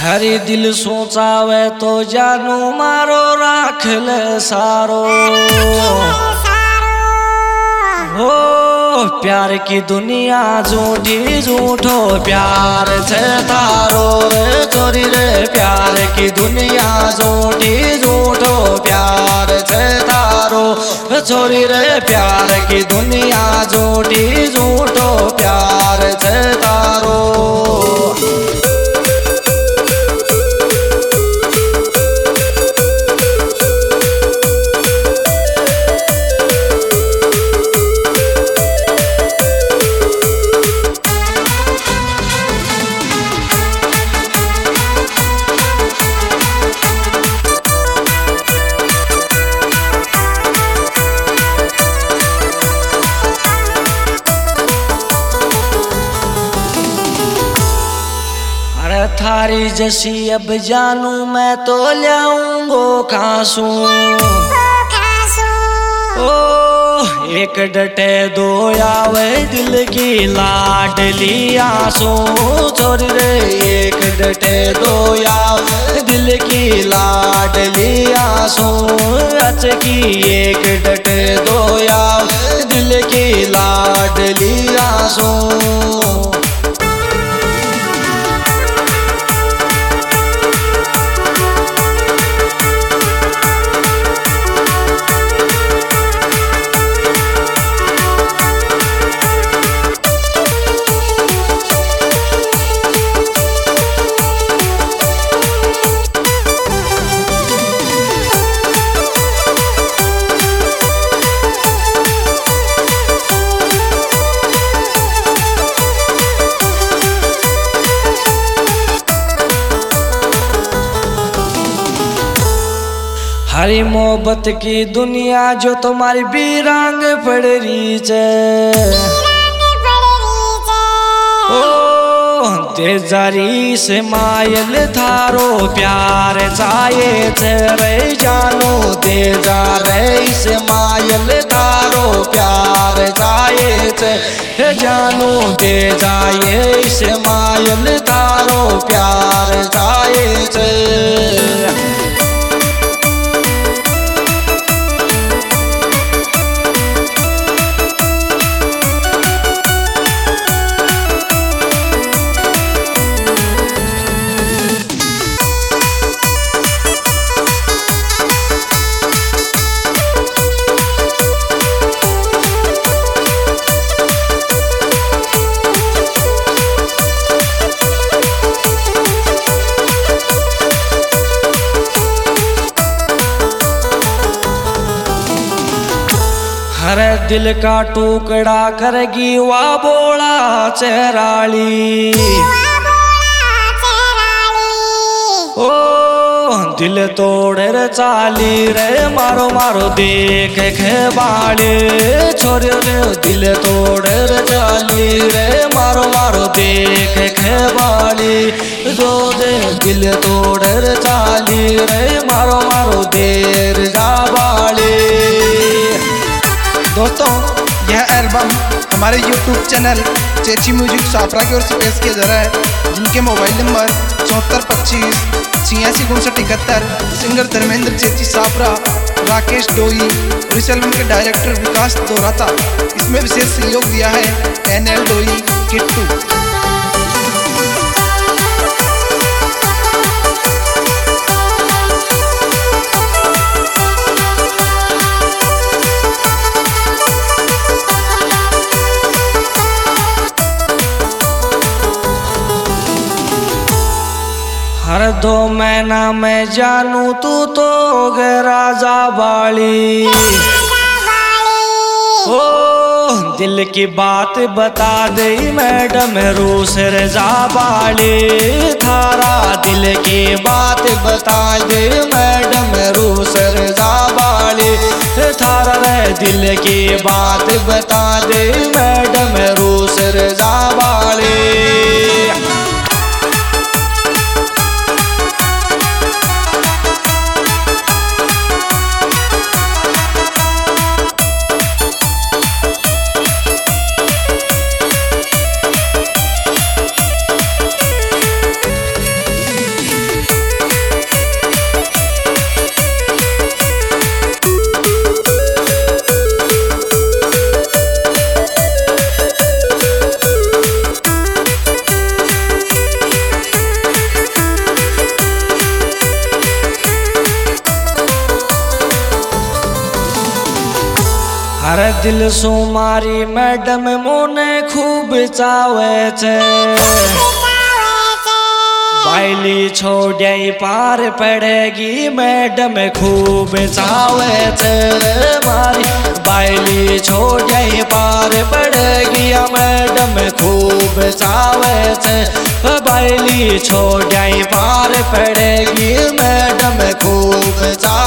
हरी दिल सोचावे तो जानू मारो राख ले सारो। हो प्यार की दुनिया झूठी झूठो प्यार छे थारो रे छोरी रे। प्यार की दुनिया झूठी झूठो प्यार छे थारो छोरी रे। प्यार की दुनिया झूठी झूठो प्यार छे थारो। थारी जैसी अब जानू मैं तो ल्याऊंगो खासू। ओ एक डटे दो आवे दिल की लाडली आंसू छोरी रे। एक डटे दो आवे दिल की लाडली आंसू अच की। एक डटे दो आवे दिल की लाडली आंसू। हरी मोहब्बत की दुनिया जो तुम्हारी बीरांग पड़ रही है। ओ दे जारी से मायल थारो प्यार चाहे छे रे जानो। दे जा रे से मायल थारो प्यार चाहे छे जानो। दे जाए से मायल थारो प्यार चाहे छे। हर दिल का टुकड़ा करेगी वा बोला चेहराली। ओ दिल तोड़े रे चाली रे मारो मारो देख के बाली छोरी रे। दिल तोड़े रे चाली रे मारो मारो देख के बाली जो दे। दिल तोड़े रे चाली रे मारो मारो देर जा बाली। दोस्तों यह एल्बम हमारे YouTube channel Chechi music Safra की ओर से पेश किया जा रहा है, जिनके mobile number 7425 865971। Singer Dharmendra Chechi Safra, Rakesh Doi और इस एल्बम के डायरेक्टर विकास दोराता। इसमें विशेष सहयोग दिया है NL डोई किट्टू। हर 2 महीना मैं जानू तू तो गे राजा बाली। ओ दिल की बात बता दे मैडम रूस रजा बाली। थारा दिल की बात बता दे मैडम रूस रजा बाली। थारा रे दिल की बात बता दे मैडम रूस रजा बाली। दिल सो मारी मैडम मोने खूब चावे छे बायली छोड़े पार पड़ेगी मैडम खूब चावे छे मारी बायली छोड़े पार पड़ेगी मैडम खूब चावे छे बायली छोड़े पार पड़ेगी मैडम खूब चावे